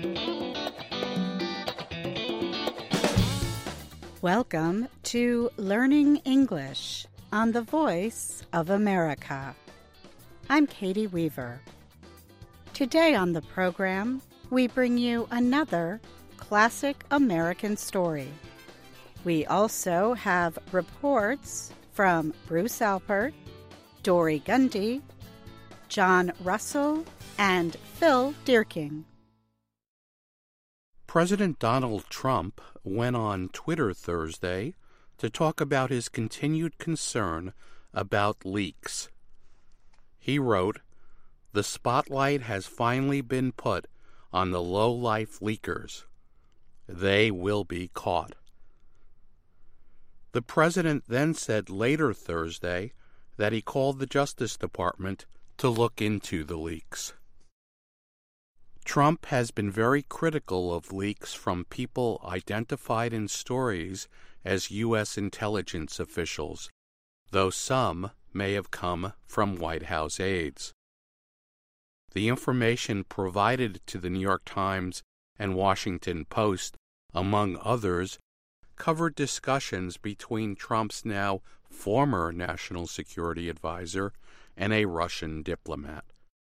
Welcome to Learning English on the Voice of America. I'm Katie Weaver. Today on the program, we bring you another classic American story. We also have reports from Bruce Alpert, Dory Gundy, John Russell, and Phil Dierking. President Donald Trump went on Twitter Thursday to talk about his continued concern about leaks. He wrote, "The spotlight has finally been put on the low-life leakers. They will be caught." The president then said later Thursday that he called the Justice Department to look into the leaks. Trump has been very critical of leaks from people identified in stories as U.S. intelligence officials, though some may have come from White House aides. The information provided to the New York Times and Washington Post, among others, covered discussions between Trump's now former national security advisor and a Russian diplomat.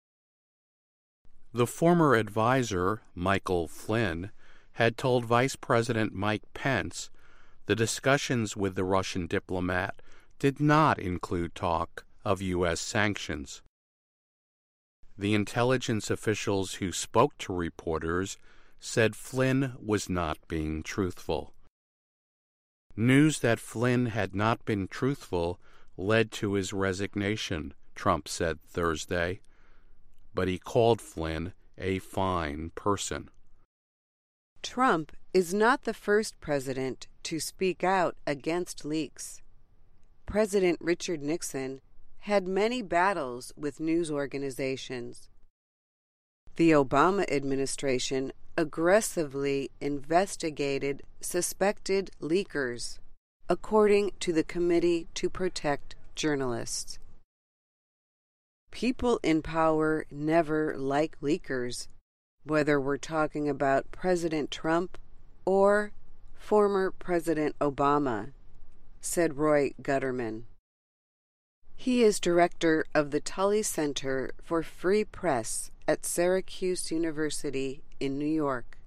The former advisor, Michael Flynn, had told Vice President Mike Pence the discussions with the Russian diplomat did not include talk of U.S. sanctions. The intelligence officials who spoke to reporters said Flynn was not being truthful. News that Flynn had not been truthful led to his resignation, Trump said Thursday, but he called Flynn a fine person. Trump is not the first president to speak out against leaks. President Richard Nixon had many battles with news organizations. The Obama administration aggressively investigated suspected leakers, according to the Committee to Protect Journalists. People in power never like leakers, whether we're talking about President Trump or former President Obama, said Roy Gutterman. He is director of the Tully Center for Free Press at Syracuse University in New York.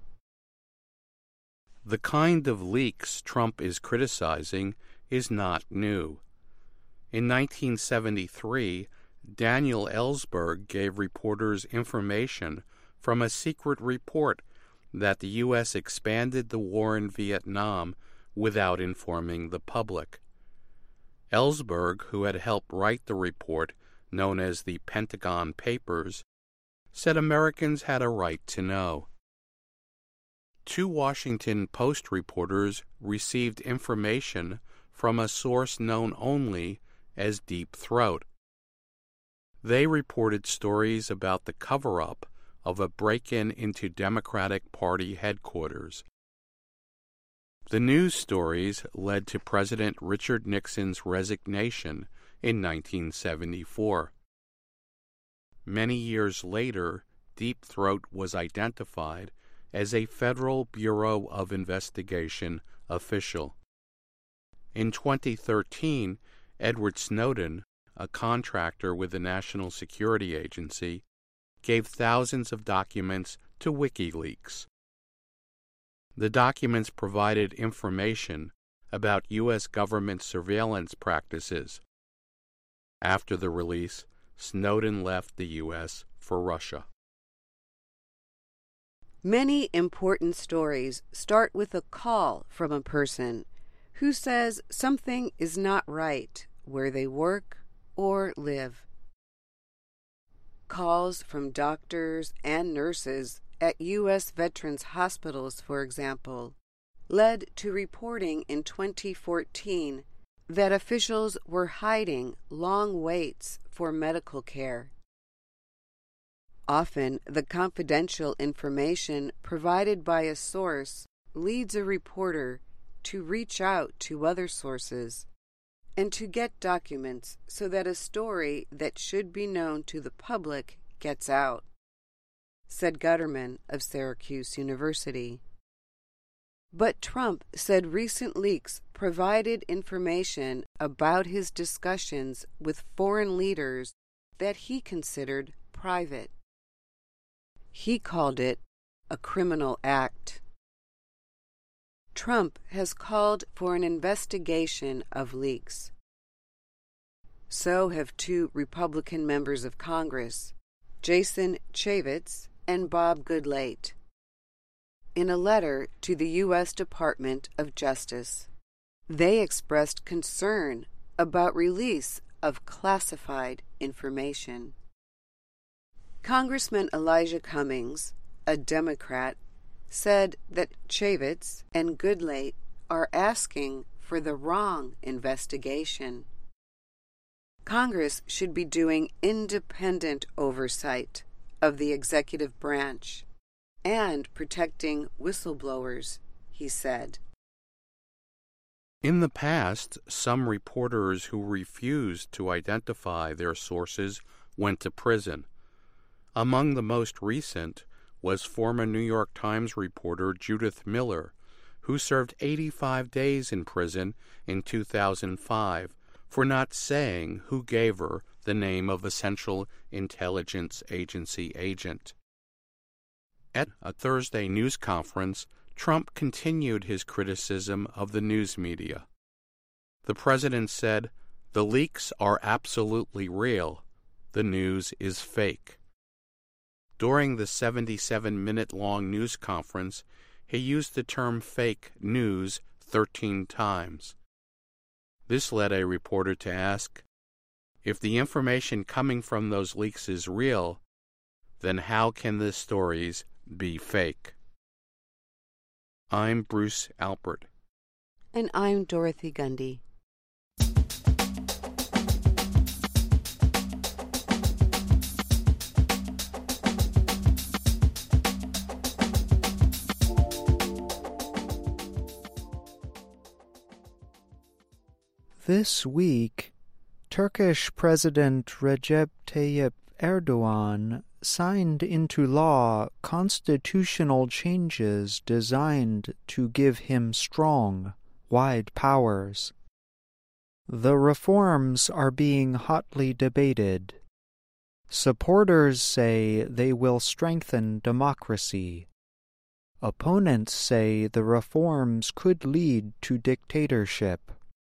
The kind of leaks Trump is criticizing is not new. In 1973, Daniel Ellsberg gave reporters information from a secret report that the U.S. expanded the war in Vietnam without informing the public. Ellsberg, who had helped write the report known as the Pentagon Papers, said Americans had a right to know. Two Washington Post reporters received information from a source known only as Deep Throat. They reported stories about the cover-up of a break-in into Democratic Party headquarters. The news stories led to President Richard Nixon's resignation in 1974. Many years later, Deep Throat was identified as a Federal Bureau of Investigation official. In 2013, Edward Snowden, a contractor with the National Security Agency, gave thousands of documents to WikiLeaks. The documents provided information about U.S. government surveillance practices. After the release, Snowden left the U.S. for Russia. Many important stories start with a call from a person who says something is not right where they work or live. Calls from doctors and nurses at U.S. veterans' hospitals, for example, led to reporting in 2014 that officials were hiding long waits for medical care. Often, the confidential information provided by a source leads a reporter to reach out to other sources and to get documents so that a story that should be known to the public gets out. said Gutterman of Syracuse University. But Trump said recent leaks provided information about his discussions with foreign leaders that he considered private. He called it a criminal act. Trump has called for an investigation of leaks. So have two Republican members of Congress, Jason Chaffetz and Bob Goodlatte. In a letter to the U.S. Department of Justice, they expressed concern about release of classified information. Congressman Elijah Cummings, a Democrat, said that Chaffetz and Goodlatte are asking for the wrong investigation. Congress should be doing independent oversight of the executive branch and protecting whistleblowers, he said. In the past, some reporters who refused to identify their sources went to prison. Among the most recent was former New York Times reporter Judith Miller, who served 85 days in prison in 2005 for not saying who gave her the name of a Central Intelligence Agency agent. At a Thursday news conference, Trump continued his criticism of the news media. The president said, "The leaks are absolutely real. The news is fake." During the 77-minute-long news conference, he used the term fake news 13 times. This led a reporter to ask, if the information coming from those leaks is real, then how can the stories be fake? I'm Bruce Alpert. And I'm Dorothy Gundy. This week, Turkish President Recep Tayyip Erdogan signed into law constitutional changes designed to give him strong, wide powers. The reforms are being hotly debated. Supporters say they will strengthen democracy. Opponents say the reforms could lead to dictatorship.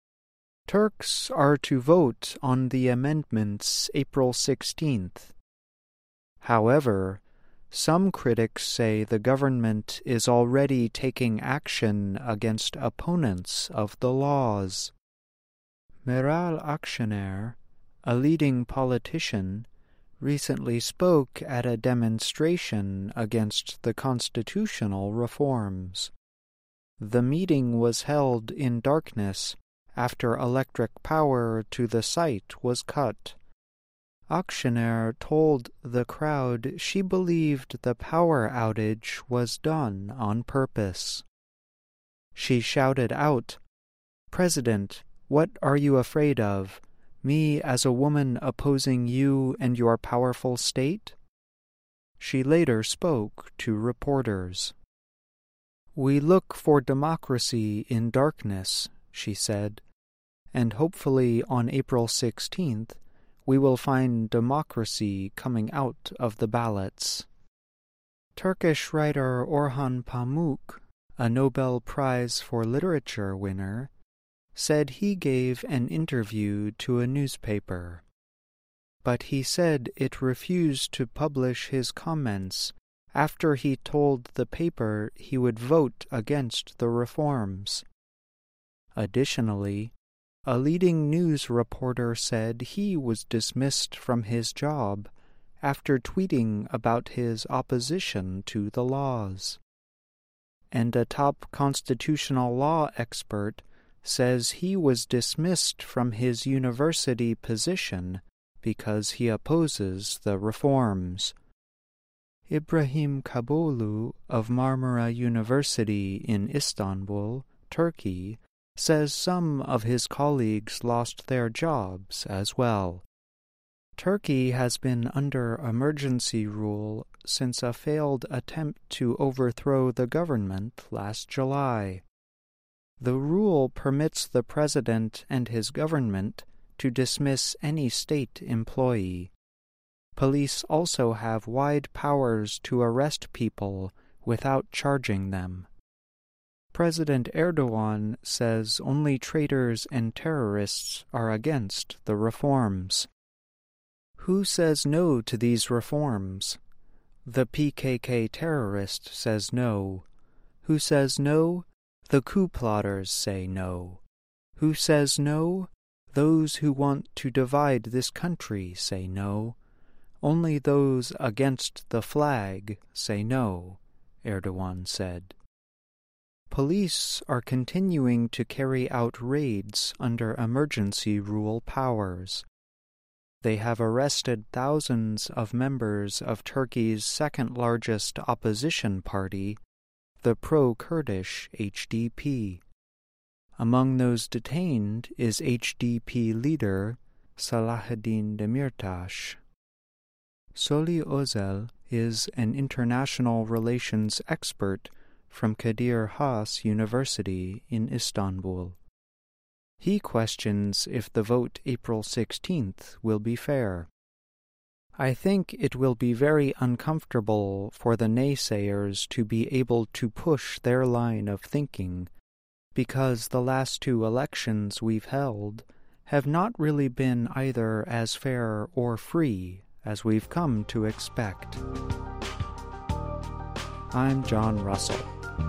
Turks are to vote on the amendments April 16th. However, some critics say the government is already taking action against opponents of the laws. Meral Akşener, a leading politician, recently spoke at a demonstration against the constitutional reforms. The meeting was held in darkness after electric power to the site was cut. Akşener told the crowd she believed the power outage was done on purpose. She shouted out, "President, what are you afraid of? Me as a woman opposing you and your powerful state?" She later spoke to reporters. "We look for democracy in darkness," she said, "and hopefully on April 16th we will find democracy coming out of the ballots." Turkish writer Orhan Pamuk, a Nobel Prize for Literature winner, said he gave an interview to a newspaper. But he said it refused to publish his comments after he told the paper he would vote against the reforms. Additionally, a leading news reporter said he was dismissed from his job after tweeting about his opposition to the laws. And a top constitutional law expert says he was dismissed from his university position because he opposes the reforms. Ibrahim Kabolu of Marmara University in Istanbul, Turkey, says some of his colleagues lost their jobs as well. Turkey has been under emergency rule since a failed attempt to overthrow the government last July. The rule permits the president and his government to dismiss any state employee. Police also have wide powers to arrest people without charging them. President Erdogan says only traitors and terrorists are against the reforms. Who says no to these reforms? The PKK terrorist says no. Who says no? The coup plotters say no. Who says no? Those who want to divide this country say no. Only those against the flag say no, Erdogan said. Police are continuing to carry out raids under emergency rule powers. They have arrested thousands of members of Turkey's second-largest opposition party, the pro-Kurdish HDP. Among those detained is HDP leader Selahattin Demirtas. Soli Özel is an international relations expert from Kadir Has University in Istanbul. He questions if the vote April 16th will be fair. I think it will be very uncomfortable for the naysayers to be able to push their line of thinking, because the last two elections we've held have not really been either as fair or free as we've come to expect. I'm John Russell.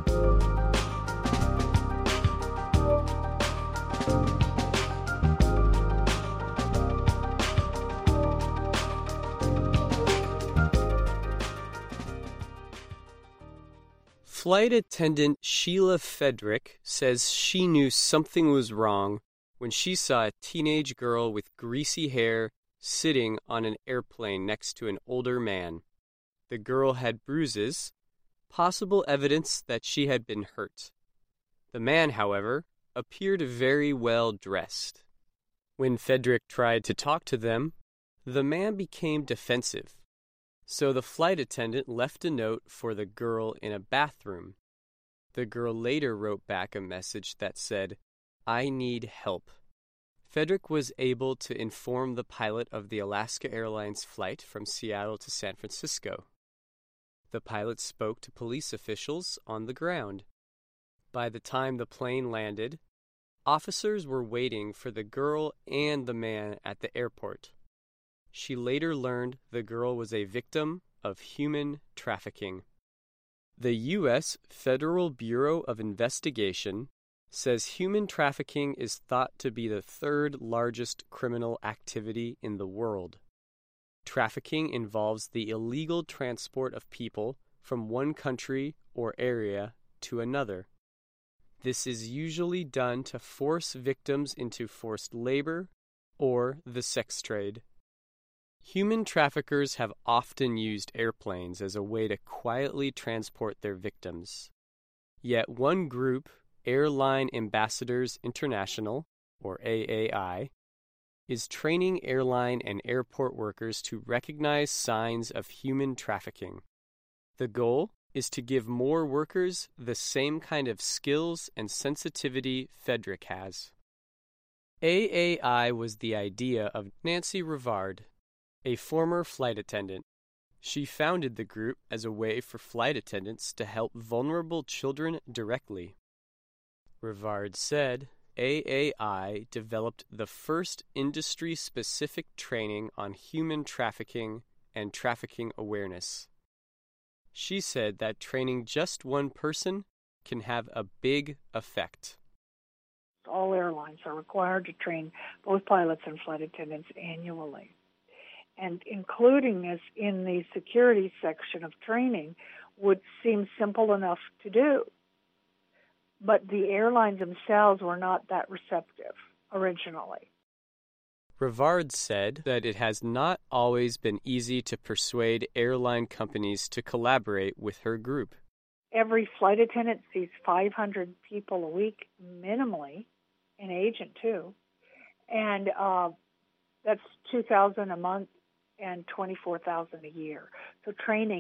Flight attendant Sheila Fedrick says she knew something was wrong when she saw a teenage girl with greasy hair sitting on an airplane next to an older man. The girl had bruises, possible evidence that she had been hurt. The man, however, appeared very well dressed. When Fedrick tried to talk to them, the man became defensive. So the flight attendant left a note for the girl in a bathroom. The girl later wrote back a message that said, "I need help." Fedrick was able to inform the pilot of the Alaska Airlines flight from Seattle to San Francisco. The pilot spoke to police officials on the ground. By the time the plane landed, officers were waiting for the girl and the man at the airport. She later learned the girl was a victim of human trafficking. The U.S. Federal Bureau of Investigation says human trafficking is thought to be the third largest criminal activity in the world. Trafficking involves the illegal transport of people from one country or area to another. This is usually done to force victims into forced labor or the sex trade. Human traffickers have often used airplanes as a way to quietly transport their victims. Yet one group, Airline Ambassadors International, or AAI, is training airline and airport workers to recognize signs of human trafficking. The goal is to give more workers the same kind of skills and sensitivity Fedrick has. AAI was the idea of Nancy Rivard, a former flight attendant. She founded the group as a way for flight attendants to help vulnerable children directly. Rivard said AAI developed the first industry-specific training on human trafficking and trafficking awareness. She said that training just one person can have a big effect. All airlines are required to train both pilots and flight attendants annually. And including this in the security section of training would seem simple enough to do. But the airlines themselves were not that receptive originally. Rivard said that it has not always been easy to persuade airline companies to collaborate with her group. Every flight attendant sees 500 people a week minimally, an agent too, and that's $2,000 a month and $24,000 a year. So training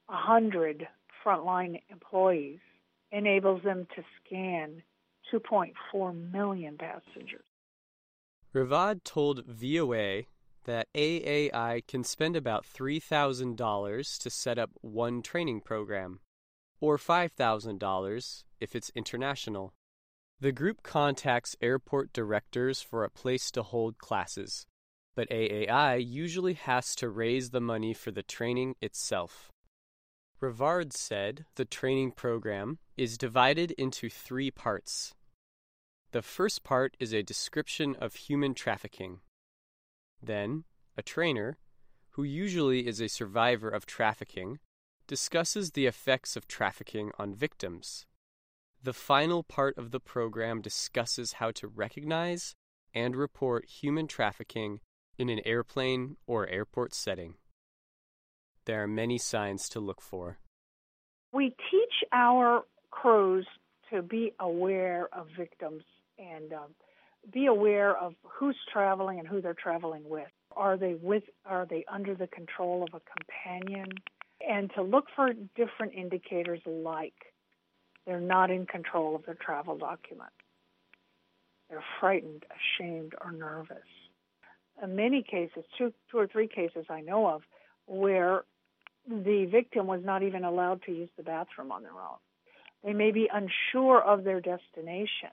100 frontline employees enables them to scan 2.4 million passengers. Ravad told VOA that AAI can spend about $3,000 to set up one training program, or $5,000 if it's international. The group contacts airport directors for a place to hold classes, but AAI usually has to raise the money for the training itself. Rivard said the training program is divided into 3 parts. The first part is a description of human trafficking. Then, a trainer, who usually is a survivor of trafficking, discusses the effects of trafficking on victims. The final part of the program discusses how to recognize and report human trafficking in an airplane or airport setting. There are many signs to look for. We teach our crews to be aware of victims and be aware of who's traveling and who they're traveling with. Are they under the control of a companion? And to look for different indicators like they're not in control of their travel document. They're frightened, ashamed, or nervous. In many cases, two or three cases I know of, where the victim was not even allowed to use the bathroom on their own. They may be unsure of their destination.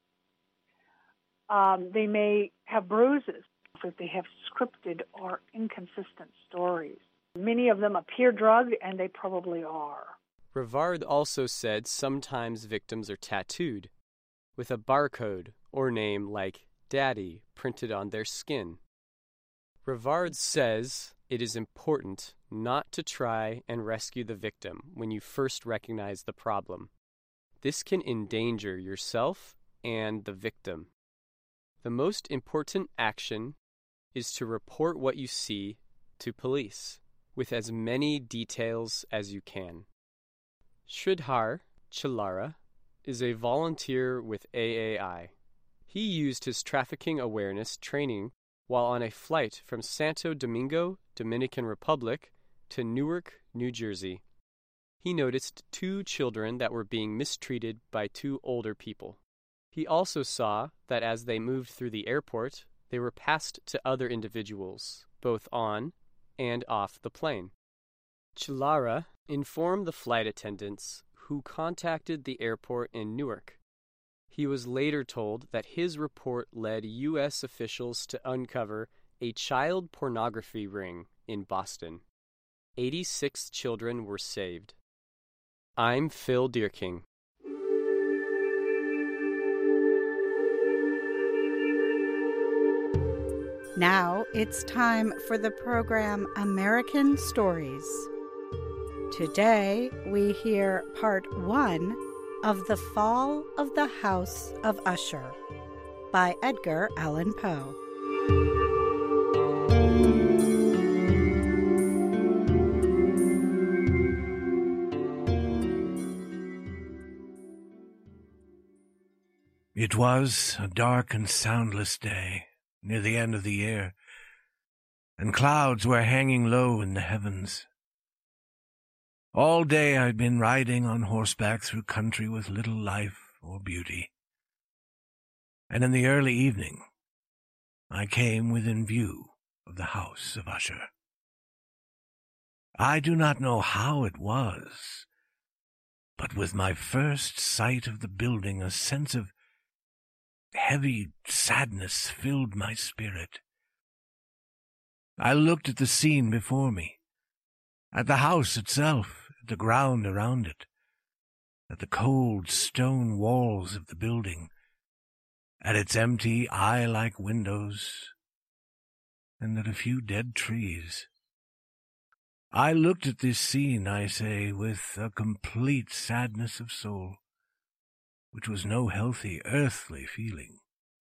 They may have bruises if they have scripted or inconsistent stories. Many of them appear drugged, and they probably are. Rivard also said sometimes victims are tattooed, with a barcode or name like Daddy printed on their skin. Rivard says it is important not to try and rescue the victim when you first recognize the problem. This can endanger yourself and the victim. The most important action is to report what you see to police, with as many details as you can. Sridhar Chilara is a volunteer with AAI. He used his trafficking awareness training while on a flight from Santo Domingo, Dominican Republic, to Newark, New Jersey. He noticed 2 children that were being mistreated by 2 older people. He also saw that as they moved through the airport, they were passed to other individuals, both on and off the plane. Chilara informed the flight attendants, who contacted the airport in Newark. He was later told that his report led U.S. officials to uncover a child pornography ring in Boston. 86 children were saved. I'm Phil Deerking. Now it's time for the program American Stories. Today we hear part 1 of The Fall of the House of Usher by Edgar Allan Poe. It was a dark and soundless day, near the end of the year, and clouds were hanging low in the heavens. All day I'd been riding on horseback through country with little life or beauty, and in the early evening I came within view of the house of Usher. I do not know how it was, but with my first sight of the building a sense of heavy sadness filled my spirit. I looked at the scene before me, at the house itself, at the ground around it, at the cold stone walls of the building, at its empty eye-like windows, and at a few dead trees. I looked at this scene, I say, with a complete sadness of soul, which was no healthy, earthly feeling.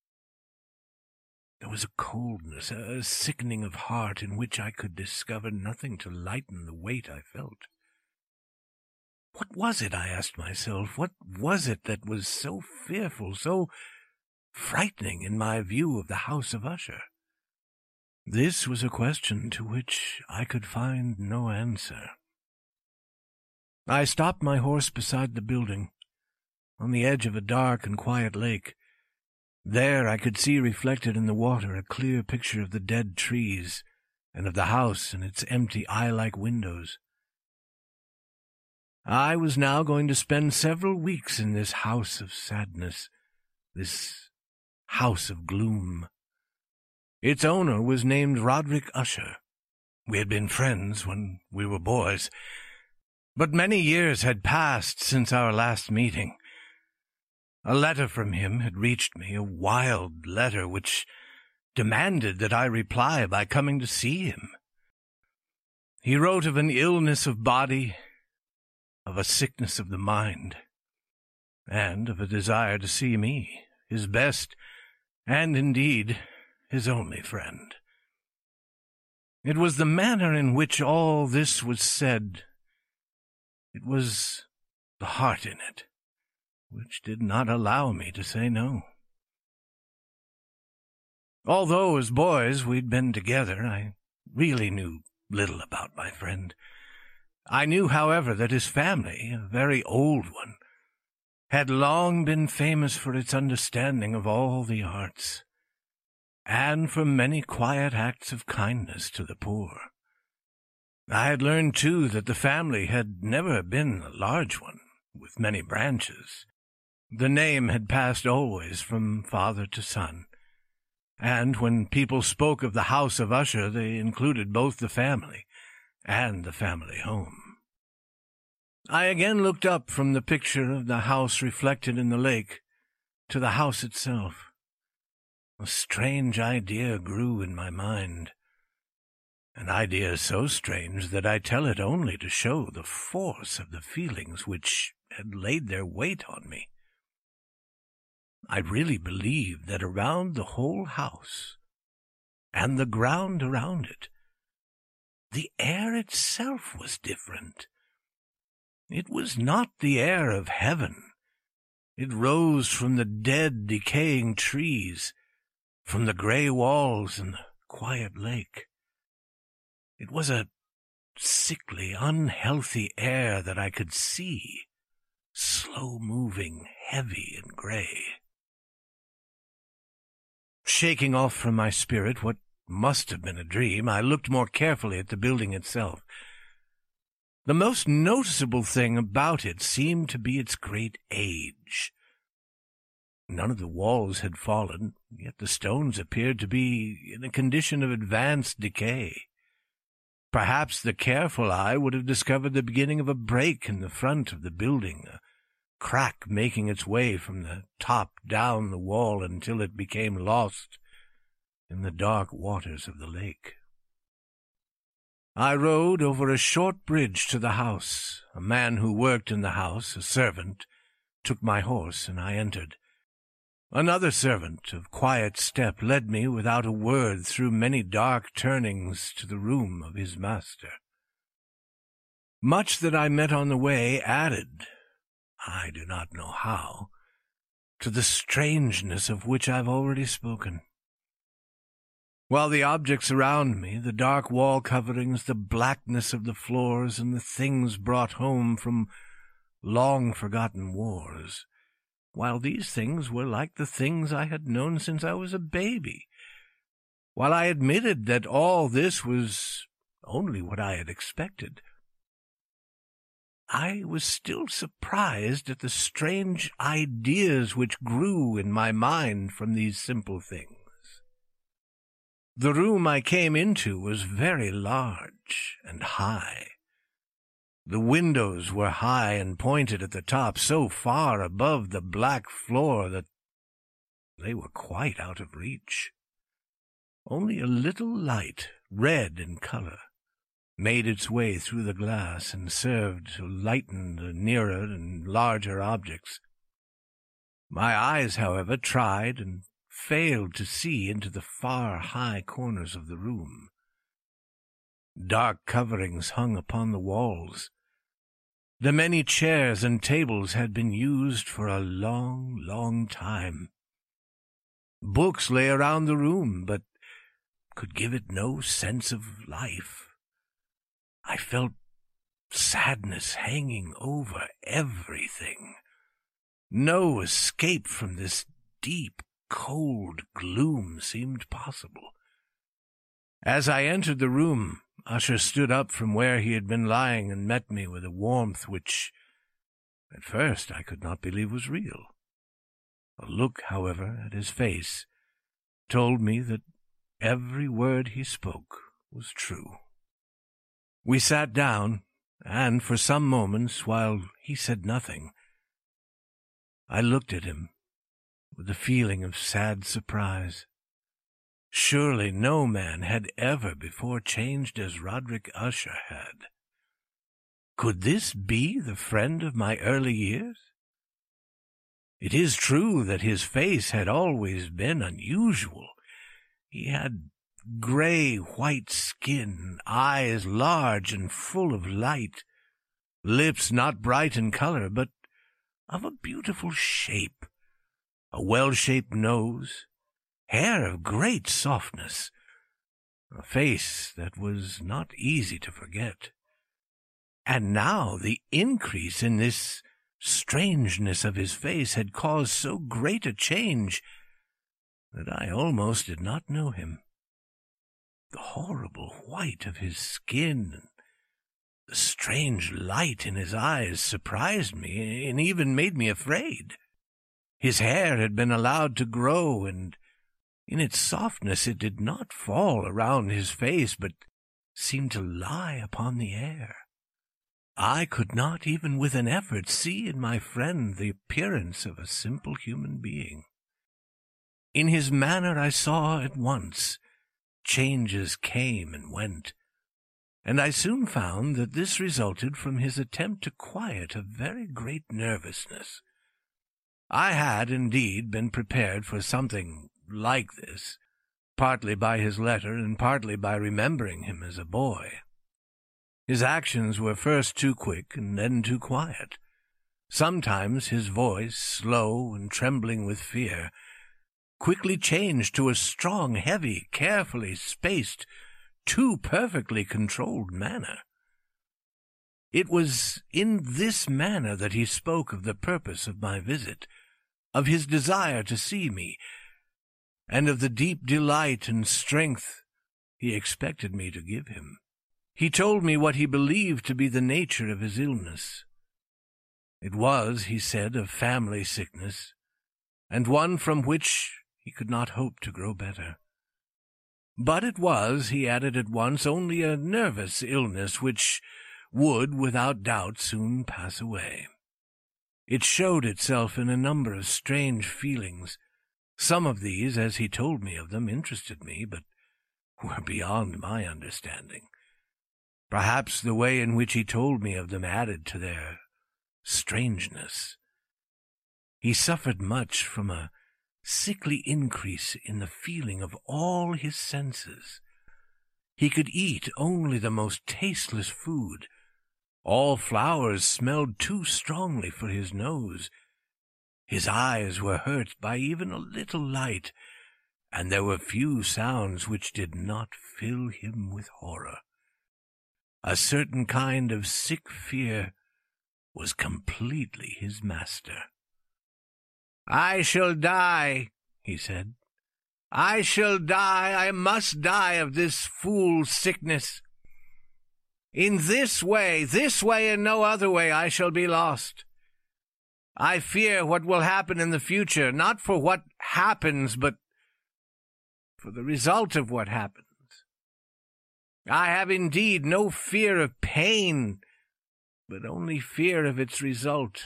There was a coldness, a sickening of heart in which I could discover nothing to lighten the weight I felt. What was it, I asked myself, what was it that was so fearful, so frightening in my view of the house of Usher? This was a question to which I could find no answer. I stopped my horse beside the building, on the edge of a dark and quiet lake. There I could see reflected in the water a clear picture of the dead trees and of the house and its empty eye-like windows. I was now going to spend several weeks in this house of sadness, this house of gloom. Its owner was named Roderick Usher. We had been friends when we were boys, but many years had passed since our last meeting. A letter from him had reached me, a wild letter which demanded that I reply by coming to see him. He wrote of an illness of body, of a sickness of the mind, and of a desire to see me, his best, and indeed his only friend. It was the manner in which all this was said, it was the heart in it, which did not allow me to say no. Although as boys we'd been together, I really knew little about my friend. I knew, however, that his family, a very old one, had long been famous for its understanding of all the arts, and for many quiet acts of kindness to the poor. I had learned, too, that the family had never been a large one, with many branches. The name had passed always from father to son, and when people spoke of the house of Usher, they included both the family and the family home. I again looked up from the picture of the house reflected in the lake to the house itself. A strange idea grew in my mind, an idea so strange that I tell it only to show the force of the feelings which had laid their weight on me. I really believed that around the whole house, and the ground around it, the air itself was different. It was not the air of heaven. It rose from the dead, decaying trees, from the grey walls and the quiet lake. It was a sickly, unhealthy air that I could see, slow-moving, heavy and grey. Shaking off from my spirit what must have been a dream, I looked more carefully at the building itself. The most noticeable thing about it seemed to be its great age. None of the walls had fallen, yet the stones appeared to be in a condition of advanced decay. Perhaps the careful eye would have discovered the beginning of a break in the front of the building, a crack making its way from the top down the wall until it became lost in the dark waters of the lake. I rode over a short bridge to the house. A man who worked in the house, a servant, took my horse, and I entered. Another servant of quiet step led me without a word through many dark turnings to the room of his master. Much that I met on the way added, I do not know how, to the strangeness of which I've already spoken. While the objects around me, the dark wall coverings, the blackness of the floors, and the things brought home from long-forgotten wars, while these things were like the things I had known since I was a baby, while I admitted that all this was only what I had expected, I was still surprised at the strange ideas which grew in my mind from these simple things. The room I came into was very large and high. The windows were high and pointed at the top, so far above the black floor that they were quite out of reach. Only a little light, red in color, made its way through the glass and served to lighten the nearer and larger objects. My eyes, however, tried and failed to see into the far high corners of the room. Dark coverings hung upon the walls. The many chairs and tables had been used for a long, long time. Books lay around the room, but could give it no sense of life. I felt sadness hanging over everything. No escape from this deep, cold gloom seemed possible. As I entered the room, Usher stood up from where he had been lying and met me with a warmth which, at first, I could not believe was real. A look, however, at his face told me that every word he spoke was true. We sat down, and for some moments, while he said nothing, I looked at him with a feeling of sad surprise. Surely no man had ever before changed as Roderick Usher had. Could this be the friend of my early years? It is true that his face had always been unusual. He had gray-white skin, eyes large and full of light, lips not bright in color, but of a beautiful shape, a well-shaped nose, hair of great softness, a face that was not easy to forget. And now the increase in this strangeness of his face had caused so great a change that I almost did not know him. The horrible white of his skin and the strange light in his eyes surprised me and even made me afraid. His hair had been allowed to grow, and in its softness it did not fall around his face, but seemed to lie upon the air. I could not even with an effort see in my friend the appearance of a simple human being. In his manner I saw at once changes came and went, and I soon found that this resulted from his attempt to quiet a very great nervousness. I had, indeed, been prepared for something like this, partly by his letter and partly by remembering him as a boy. His actions were first too quick and then too quiet. Sometimes his voice, slow and trembling with fear, quickly changed to a strong, heavy, carefully spaced, too perfectly controlled manner. It was in this manner that he spoke of the purpose of my visit, of his desire to see me, and of the deep delight and strength he expected me to give him. He told me what he believed to be the nature of his illness. It was, he said, a family sickness, and one from which he could not hope to grow better. But it was, he added at once, only a nervous illness which would, without doubt, soon pass away. It showed itself in a number of strange feelings. Some of these, as he told me of them, interested me, but were beyond my understanding. Perhaps the way in which he told me of them added to their strangeness. He suffered much from a sickly increase in the feeling of all his senses. He could eat only the most tasteless food. All flowers smelled too strongly for his nose. His eyes were hurt by even a little light, and there were few sounds which did not fill him with horror. A certain kind of sick fear was completely his master. "I shall die," he said. "I shall die. I must die of this fool sickness. In this way and no other way, I shall be lost. I fear what will happen in the future, not for what happens, but for the result of what happens. I have indeed no fear of pain, but only fear of its result,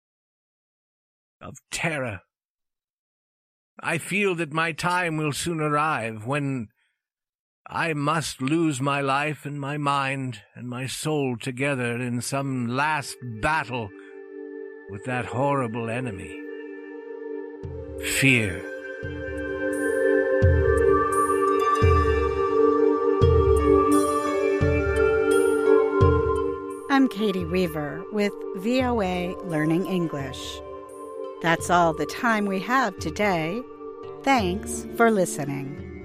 of terror. I feel that my time will soon arrive when I must lose my life and my mind and my soul together in some last battle with that horrible enemy, fear." I'm Katie Weaver with VOA Learning English. That's all the time we have today. Thanks for listening.